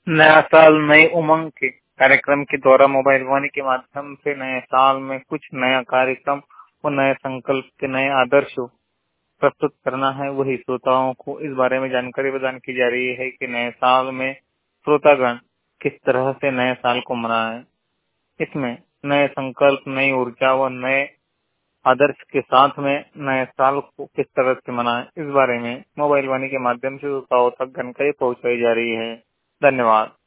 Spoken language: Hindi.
नया साल नई उमंग के कार्यक्रम के द्वारा मोबाइल वाणी के माध्यम से नए साल में कुछ नया कार्यक्रम और नए संकल्प के नए आदर्श प्रस्तुत करना है। वही श्रोताओं को इस बारे में जानकारी प्रदान की जा रही है कि नए साल में श्रोतागण किस तरह से नए साल को मनाएं। इसमें नए संकल्प, नई ऊर्जा व नए आदर्श के साथ में नए साल को किस तरह से मनाएं, इस बारे में मोबाइल वाणी के माध्यम से श्रोताओं तक जानकारी पहुंचाई जा रही है। धन्यवाद।